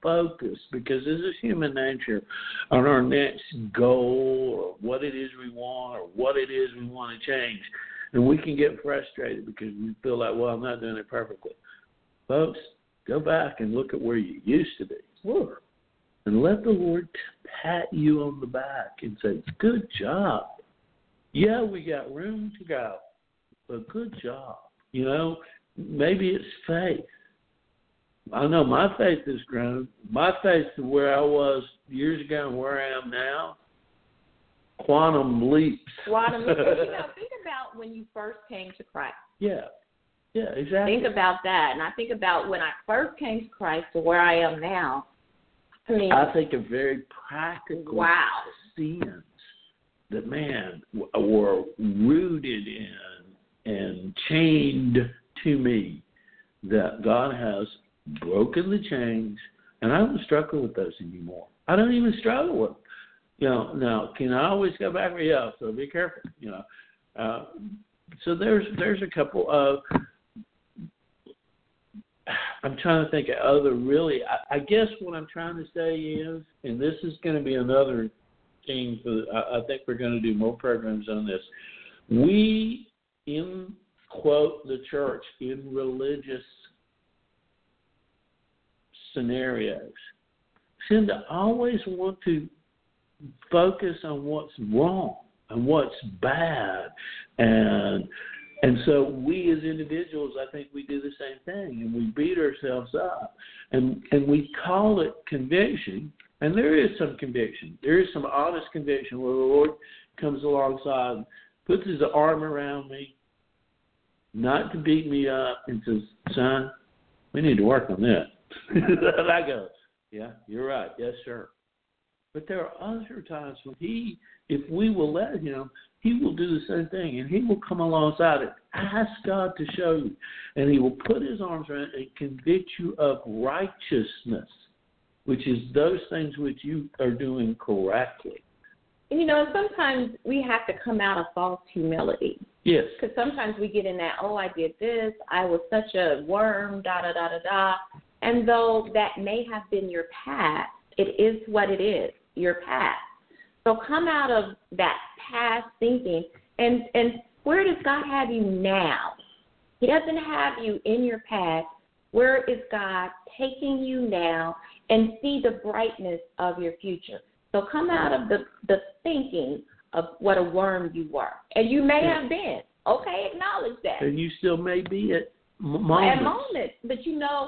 focused, because this is human nature, on our next goal or what it is we want or what it is we want to change. And we can get frustrated because we feel like, well, I'm not doing it perfectly. Folks, go back and look at where you used to be. Woo. And let the Lord pat you on the back and say, good job. Yeah, we got room to go, but good job. You know, maybe it's faith. I know my faith has grown. My faith to where I was years ago and where I am now, quantum leaps. Quantum leaps. You know, think about when you first came to Christ. Yeah, exactly. Think about that. And I think about when I first came to Christ to where I am now. I think of very practical sins that, man, were rooted in and chained to me, that God has broken the chains, and I don't struggle with those anymore. I don't even struggle with them. You know, now, can I always go back? Yeah, so be careful, you know. So there's a couple of, I'm trying to think of other really, I guess what I'm trying to say is, and this is going to be another thing, I think we're going to do more programs on this. We, in, quote, the church, in religious scenarios, tend to always want to focus on what's wrong and what's bad, and so we as individuals, I think we do the same thing, and we beat ourselves up, and we call it conviction, and there is some conviction. There is some honest conviction where the Lord comes alongside, puts his arm around me, not to beat me up, and says, son, we need to work on that. And I go, yeah, you're right. Yes, sir. But there are other times when if we will let him, he will do the same thing, and he will come alongside and ask God to show you, and he will put his arms around and convict you of righteousness, which is those things which you are doing correctly. You know, sometimes we have to come out of false humility. Yes. Because sometimes we get in that, I did this, I was such a worm, da-da-da-da-da. And though that may have been your past, it is what it is, your past. So come out of that past thinking, and where does God have you now? He doesn't have you in your past. Where is God taking you now, and see the brightness of your future? So come out of the thinking of what a worm you were. And you may have been. Okay, acknowledge that. And you still may be at moments. At moments. But you know,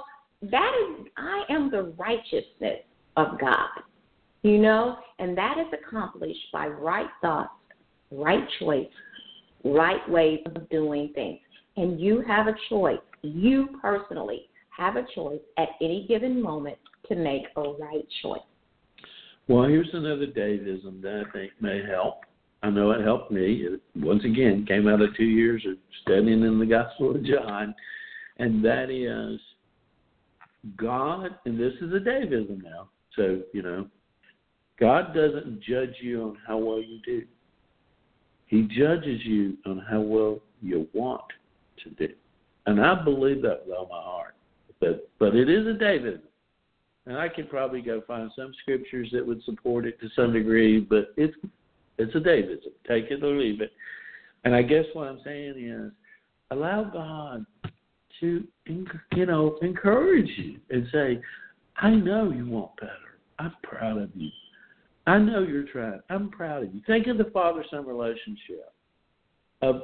I am the righteousness of God. You know, and that is accomplished by right thoughts, right choice, right ways of doing things. And you have a choice. You personally have a choice at any given moment to make a right choice. Well, here's another Davism that I think may help. I know it helped me. It, once again, came out of 2 years of studying in the Gospel of John, and that is God, and this is a Davism now, so, you know, God doesn't judge you on how well you do. He judges you on how well you want to do. And I believe that with all my heart. But it is a Davism. And I could probably go find some scriptures that would support it to some degree, but it's a Davism. Take it or leave it. And I guess what I'm saying is allow God to, encourage you and say, I know you want better. I'm proud of you. I know you're trying. I'm proud of you. Think of the father-son relationship of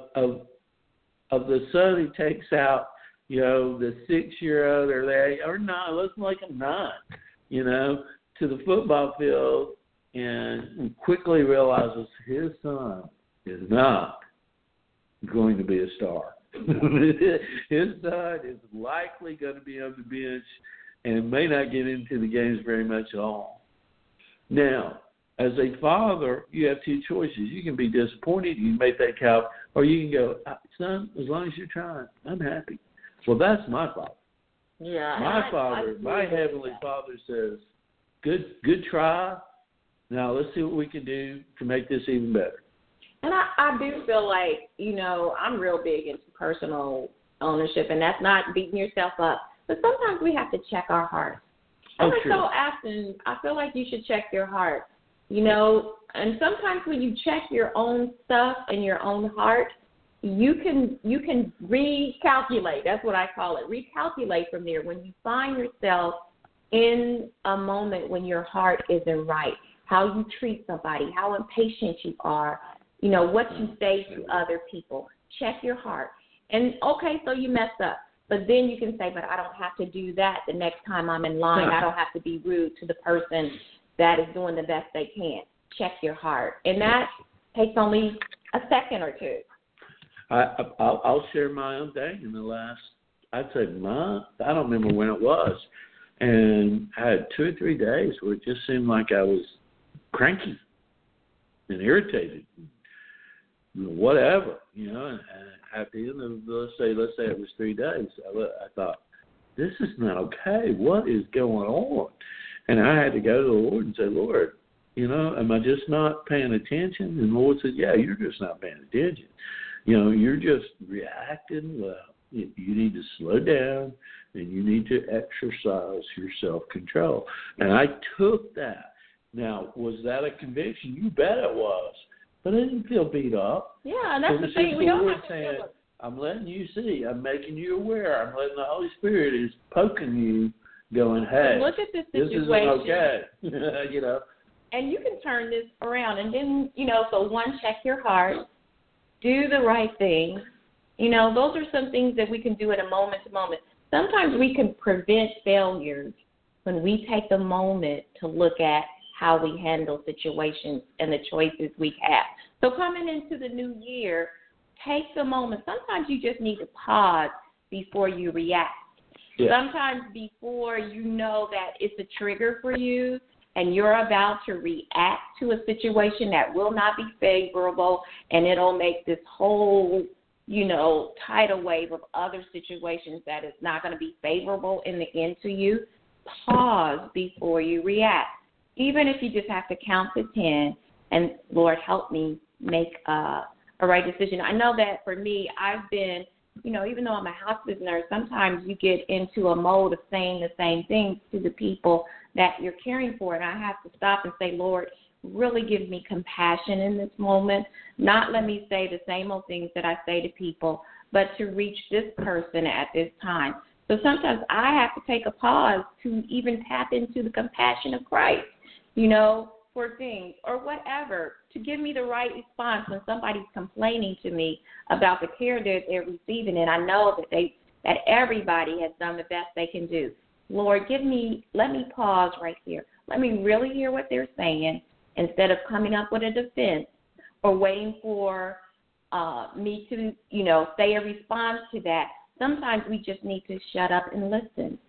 the son who takes out, the 6-year-old or 9, let's make them 9, to the football field and quickly realizes his son is not going to be a star. His son is likely going to be on the bench and may not get into the games very much at all. Now, as a father, you have 2 choices. You can be disappointed. You may think or you can go, son, as long as you're trying, I'm happy. Well, that's my father. Yeah. My heavenly Father says, good try. Now let's see what we can do to make this even better. And I do feel like, I'm real big into personal ownership, and that's not beating yourself up. But sometimes we have to check our hearts. Every sure. so often, I feel like you should check your heart. You know, and sometimes when you check your own stuff and your own heart, you can recalculate. That's what I call it. Recalculate from there. When you find yourself in a moment when your heart isn't right, how you treat somebody, how impatient you are, you know, what you say to other people. Check your heart. And, okay, so you messed up. But then you can say, but I don't have to do that the next time I'm in line. I don't have to be rude to the person that is doing the best they can. Check your heart. And that takes only a second or two. I'll share my own day in the last, I'd say, month. I don't remember when it was. And I had 2 or 3 days where it just seemed like I was cranky and irritated, whatever, you know. And at the end of, let's say it was 3 days, I thought, this is not okay. What is going on? And I had to go to the Lord and say, Lord, you know, am I just not paying attention? And the Lord said, yeah, you're just not paying attention. You know, you're just reacting. Well, you need to slow down and you need to exercise your self-control. And I took that. Now, was that a conviction? You bet it was. But I didn't feel beat up. Yeah, and that's the thing. We don't have to saying, feel it. I'm letting you see. I'm making you aware. I'm letting the Holy Spirit is poking you, going, hey, look at this situation. This isn't okay. You know. And you can turn this around. And then, you know, so one, check your heart. Do the right thing. You know, those are some things that we can do at a moment to moment. Sometimes we can prevent failures when we take the moment to look at how we handle situations and the choices we have. So coming into the new year, take the moment. Sometimes you just need to pause before you react. Yeah. Sometimes before you know that it's a trigger for you and you're about to react to a situation that will not be favorable and it'll make this whole, you know, tidal wave of other situations that is not going to be favorable in the end to you, pause before you react. Even if you just have to count to 10 and, Lord, help me make a right decision. I know that for me, I've been, you know, even though I'm a hospice nurse, sometimes you get into a mode of saying the same things to the people that you're caring for. And I have to stop and say, Lord, really give me compassion in this moment. Not let me say the same old things that I say to people, but to reach this person at this time. So sometimes I have to take a pause to even tap into the compassion of Christ, you know, for things or whatever, to give me the right response when somebody's complaining to me about the care that they're receiving. And I know that everybody has done the best they can do. Lord, let me pause right here. Let me really hear what they're saying instead of coming up with a defense or waiting for me to, you know, say a response to that. Sometimes we just need to shut up and listen.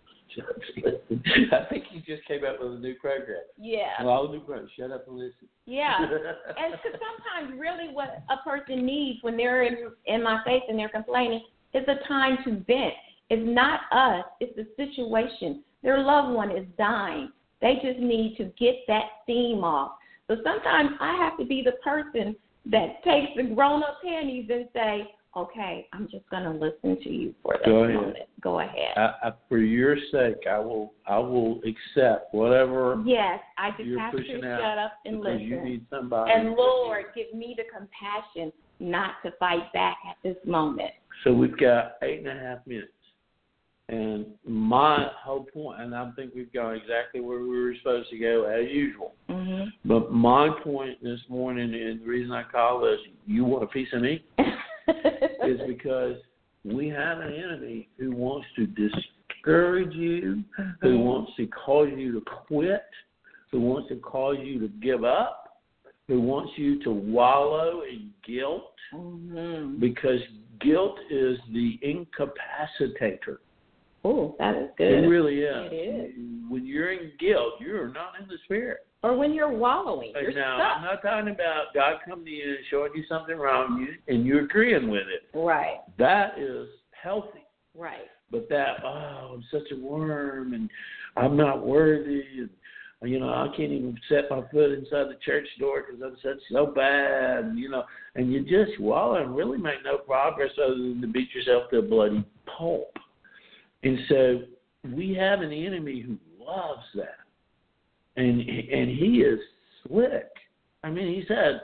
I think you just came up with a new program. Yeah. Well, a new program. Shut up and listen. Yeah. And because sometimes really what a person needs when they're in my face and they're complaining is a time to vent. It's not us. It's the situation. Their loved one is dying. They just need to get that steam off. So sometimes I have to be the person that takes the grown-up panties and say, okay, I'm just going to listen to you for this moment. Go ahead. For your sake, I will accept whatever. Yes, I just have to shut up and listen. You need somebody. And Lord, give me the compassion not to fight back at this moment. So we've got 8.5 minutes. And my whole point, and I think we've gone exactly where we were supposed to go as usual. Mm-hmm. But my point this morning, and the reason I call this, you want a piece of me? is because we have an enemy who wants to discourage you, who wants to cause you to quit, who wants to cause you to give up, who wants you to wallow in guilt, because guilt is the incapacitator. Oh, that is good. It really is. It is. When you're in guilt, you're not in the Spirit. Or when you're wallowing. You're now, stuck. I'm not talking about God coming to you and showing you something wrong and you're agreeing with it. Right. That is healthy. Right. But that, I'm such a worm and I'm not worthy and, you know, I can't even set my foot inside the church door because I'm so bad, you know, and you just wallow and really make no progress other than to beat yourself to a bloody pulp. And so we have an enemy who loves that. And he is slick. I mean, he's had,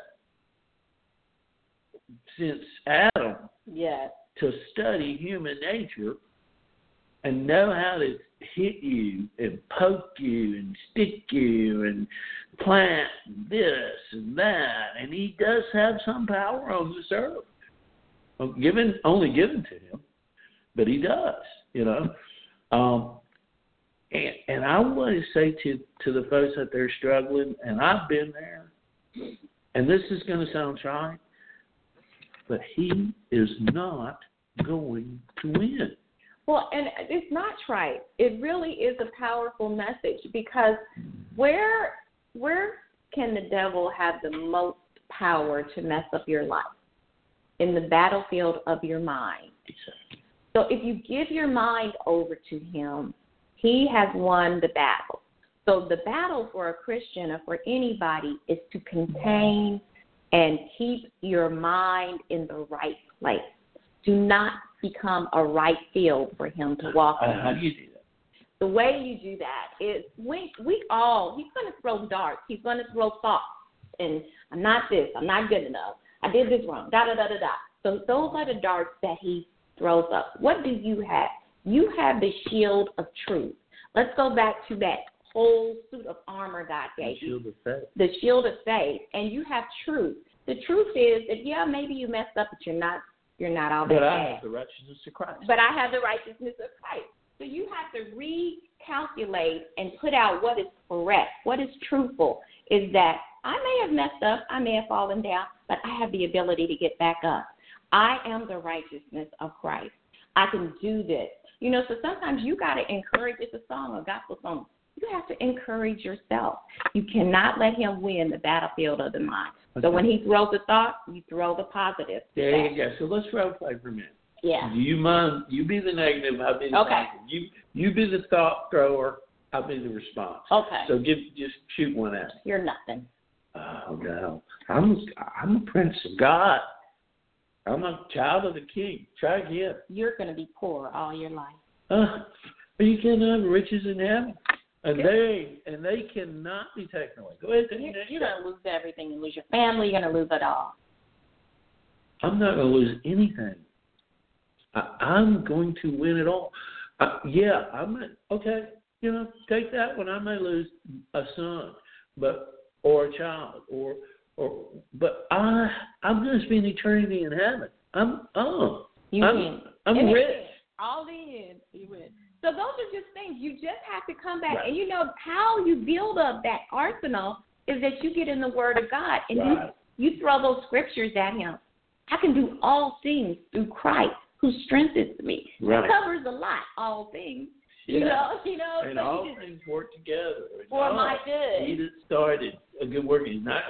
since Adam, Yes. to study human nature and know how to hit you and poke you and stick you and plant this and that. And he does have some power on this earth. Only given to him, but he does, you know. And I want to say to the folks that they're struggling, and I've been there, and this is going to sound shy, but he is not going to win. Well, and it's not trite. It really is a powerful message, because where can the devil have the most power to mess up your life? In the battlefield of your mind. So if you give your mind over to him, he has won the battle. So the battle for a Christian or for anybody is to contain and keep your mind in the right place. Do not become a right field for him to walk in. How do you do that? The way you do that is he's going to throw darts. He's going to throw thoughts. And I'm not this. I'm not good enough. I did this wrong. Da-da-da-da-da. So those are the darts that he throws up. What do you have? You have the shield of truth. Let's go back to that whole suit of armor God gave you. The shield of faith. And you have truth. The truth is that, yeah, maybe you messed up, but you're not all that bad. But I have the righteousness of Christ. But I have the righteousness of Christ. So you have to recalculate and put out what is correct, what is truthful, is that I may have messed up, I may have fallen down, but I have the ability to get back up. I am the righteousness of Christ. I can do this. You know, so sometimes you got to encourage. It's a song, a gospel song. You have to encourage yourself. You cannot let him win the battlefield of the mind. Okay. So when he throws a thought, you throw the positive. There you go. So let's role play for a minute. Yeah. Do you mind? You be the negative, I'll be the positive. You be the thought thrower, I'll be the response. Okay. So just shoot one at me. You're nothing. Oh, no. I'm a prince of God. I'm a child of the King. Try again. You're going to be poor all your life. But you can have riches in heaven. And they cannot be taken away. Go ahead. You're going to lose everything. You lose your family. You're going to lose it all. I'm not going to lose anything. I'm going to win it all. Okay. You know, take that one. I may lose a son, or a child, but I'm going to spend eternity in heaven. I'm rich. All the end, you win. So those are just things. You just have to come back. Right. And you know how you build up that arsenal is that you get in the Word of God and you throw those scriptures at him. I can do all things through Christ who strengthens me. Right. It covers a lot, all things. Yeah. You know. And so all things work together. For my good. He that started a good work is not,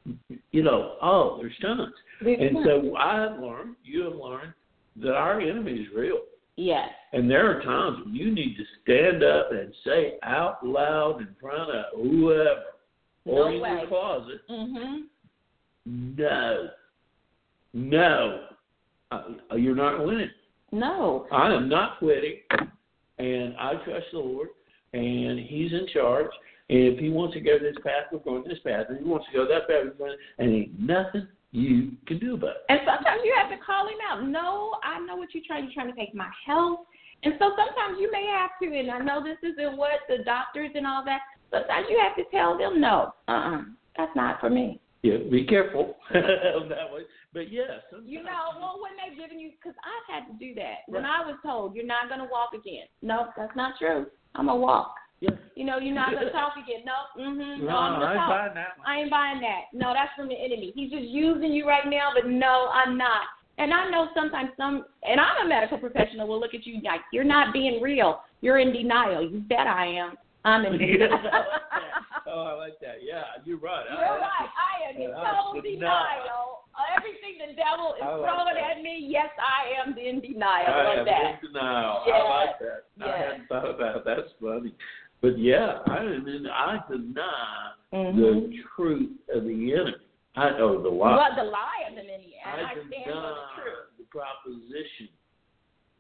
there's tons. And so you have learned that our enemy is real. Yes. And there are times when you need to stand up and say out loud in front of whoever or in your closet, no, you're not winning. No. I am not quitting, and I trust the Lord, and he's in charge. And if he wants to go this path, we're going this path. And if he wants to go that path, we're going. And ain't nothing you can do about it. And sometimes you have to call him out. No, I know what you're trying. You're trying to take my health. And so sometimes you may have to, and I know this isn't what the doctors and all that, sometimes you have to tell them, no, that's not for me. Yeah, be careful that way. But yes. You know, when they're giving you, because I've had to do that. When I was told, you're not going to walk again. No, that's not true. I'm going to walk. Yeah. You know, you're not going to talk again. No, no, I'm going to talk. Buying that one. I ain't buying that. No, that's from the enemy. He's just using you right now, but no, I'm not. And I know sometimes and I'm a medical professional, will look at you like, you're not being real. You're in denial. You bet I am. I'm in denial. I like that. Yeah, you're right. You're right. I am in total denial. Everything the devil is throwing at me, yes, I am in denial. I am that. in denial. Yes. I like that. Yes. I hadn't thought about it. That's funny. But yeah, I deny the truth of the enemy. I know the lie. Well, the lie of the enemy. And I stand deny for the truth. the proposition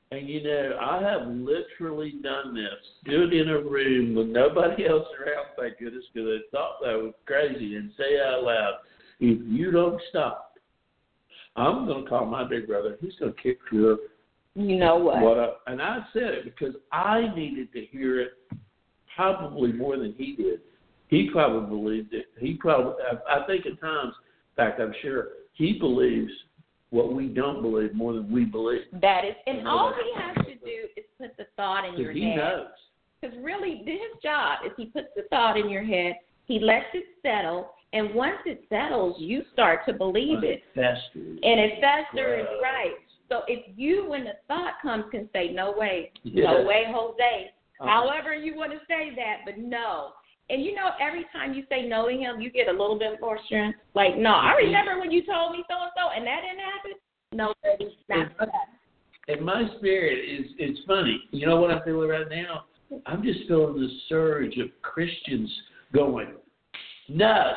And, I have literally done this. Do it in a room with nobody else around, thank goodness, because I thought that was crazy, and say out loud, if you don't stop, I'm going to call my big brother. He's going to kick your... You know what? And I said it because I needed to hear it probably more than he did. He probably believed it. I think at times, in fact, I'm sure, he believes what we don't believe more than we believe. That is, and all he has to do is put the thought in your head. He knows. Because really, his job is he puts the thought in your head, he lets it settle, and once it settles, you start to believe it. Festers. And it festers, right. So if you, when the thought comes, can say, no way, no way, Jose, however you want to say that, but no. And every time you say no to him, you get a little bit more strength. Like, no, I remember when you told me so-and-so, and that didn't happen. No, baby, not that. And my spirit it's funny. You know what I'm feeling right now? I'm just feeling the surge of Christians going, no.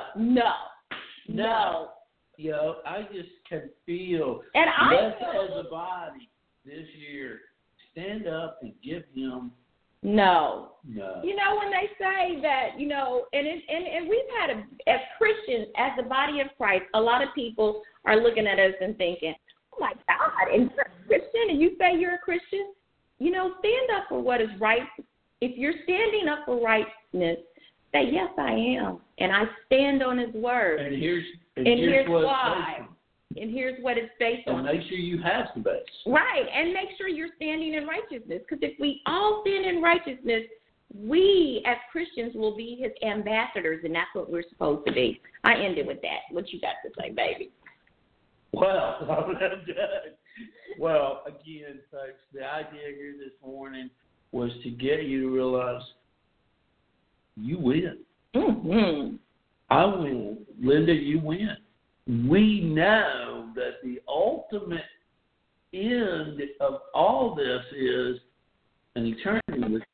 I just can feel, and let's as a body this year stand up and give him no. When they say that, and we've had, as Christians, as the body of Christ, a lot of people are looking at us and thinking, oh, my God, and you're a Christian, and you say you're a Christian? Stand up for what is right. If you're standing up for righteousness, say, yes, I am, and I stand on his word. And here's why. And here's what it's based on. And make sure you have the base. Right, and make sure you're standing in righteousness. Because if we all stand in righteousness, we as Christians will be his ambassadors, and that's what we're supposed to be. I ended with that. What you got to say, baby? Well, I'm done. Well, again, folks, the idea here this morning was to get you to realize you win. Mm-hmm. I win. Linda, you win. We know that the ultimate end of all this is an eternity with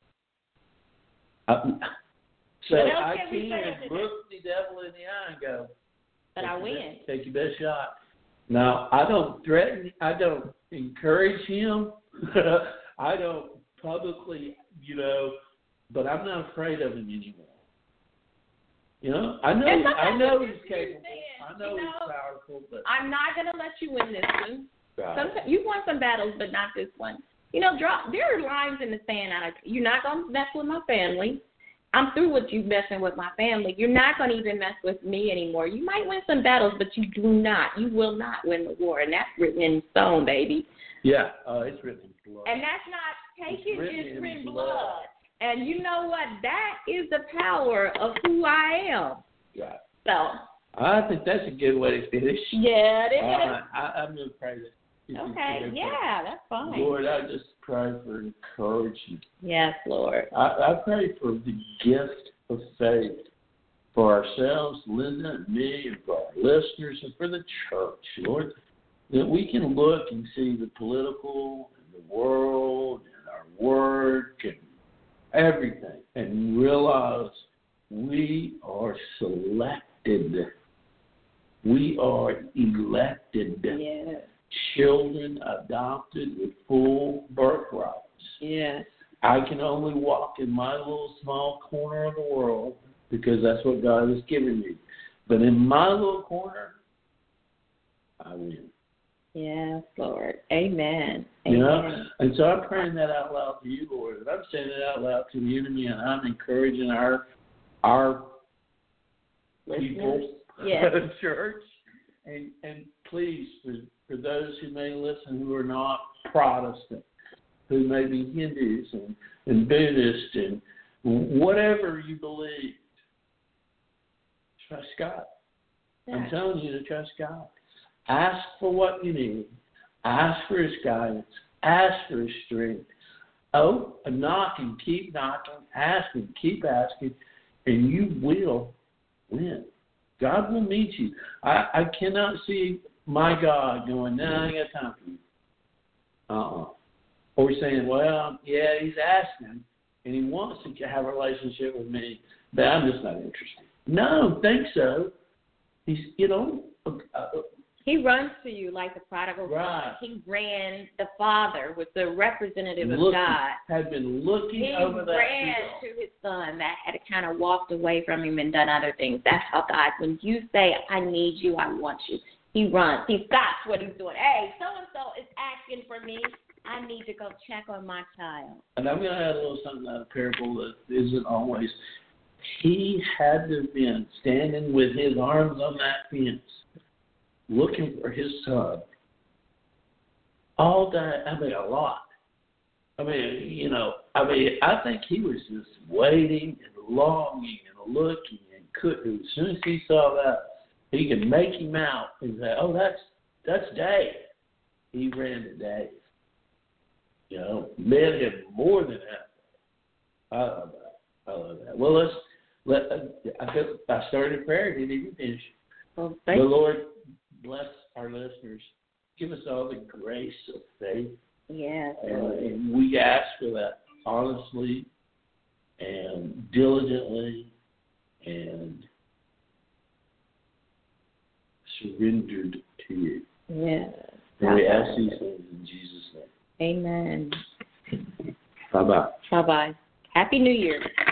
so I can't look the devil in the eye and go, but I win. Take your best shot. Now, I don't threaten, I don't encourage him. I don't publicly, but I'm not afraid of him anymore. I know he's capable. I know he's powerful, but I'm not going to let you win this one. Right. Sometimes you won some battles, but not this one. There are lines in the sand. You're not going to mess with my family. I'm through with you messing with my family. You're not going to even mess with me anymore. You might win some battles, but you will not win the war, and that's written in stone, baby. Yeah, it's written in blood. And that's not taken, it's written in blood. And you know what? That is the power of who I am. Yeah. So. I think that's a good way to finish. Yeah, it is. I'm going to pray that. Okay, yeah, that's fine. Lord, I just pray for encouragement. Yes, Lord. I pray for the gift of faith for ourselves, Linda and me, and for our listeners, and for the church, Lord, that we can look and see the political and the world and our work and everything and realize we are selected. We are elected. Yes. Children adopted with full birthrights. Yes. I can only walk in my little small corner of the world because that's what God has given me. But in my little corner, I win. Yes, Lord. Amen. And so I'm praying that out loud to you, Lord. And I'm saying it out loud to you and me, and I'm encouraging our people, church, and please, for those who may listen who are not Protestant, who may be Hindus and Buddhists and whatever you believe, trust God. Yeah. I'm telling you to trust God. Ask for what you need. Ask for His guidance. Ask for His strength. Knock and keep knocking. Ask and keep asking, and you will win. God will meet you. I cannot see my God going, no, I ain't got time for you. Or saying, well, yeah, He's asking, and He wants to have a relationship with me, but I'm just not interested. No, I don't think so. He's, He runs to you like the prodigal Right. son. He ran. The Father was the representative of Looking, God. had been looking He over that ran field. to his son that had kind of walked away from him and done other things. That's how God, when you say, I need you, I want you, he runs. He stops what he's doing. Hey, so-and-so is asking for me. I need to go check on my child. And I'm going to add a little something out of parable that isn't always. He had to have been standing with his arms on that fence, looking for his son all day. I mean, a lot. I think he was just waiting and longing and looking and couldn't. As soon as he saw that, he could make him out and say, "Oh, that's Dave." He ran to Dave. Met him more than that. I love that. Well, I started a prayer. Didn't even finish. Well, The Lord bless our listeners. Give us all the grace of faith. Yes. And we ask for that honestly and diligently and surrendered to you. Yes. And we ask these things in Jesus' name. Amen. Bye-bye. Bye-bye. Happy New Year.